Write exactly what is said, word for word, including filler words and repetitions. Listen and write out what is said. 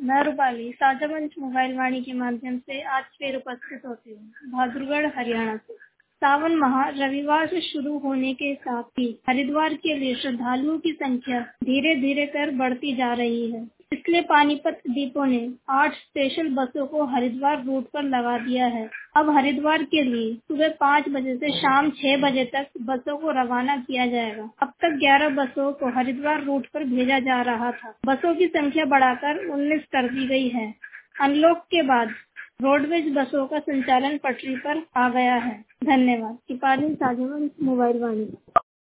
मैं रूपाली साझामंच मोबाइल वाणी के माध्यम से आज फिर उपस्थित होती हूँ बहादुरगढ़ हरियाणा से। सावन माह रविवार से शुरू होने के साथ ही हरिद्वार के लिए श्रद्धालुओं की संख्या धीरे धीरे कर बढ़ती जा रही है। इसलिए पानीपत डिपो ने आठ स्पेशल बसों को हरिद्वार रूट पर लगा दिया है। अब हरिद्वार के लिए सुबह पाँच बजे से शाम छह बजे तक बसों को रवाना किया जाएगा। अब तक ग्यारह बसों को हरिद्वार रूट पर भेजा जा रहा था। बसों की संख्या बढ़ाकर उन्नीस कर दी गई है। अनलॉक के बाद रोडवेज बसों का संचालन पटरी पर आ गया है। धन्यवाद। दीपाली साझामंच मोबाइल वाणी।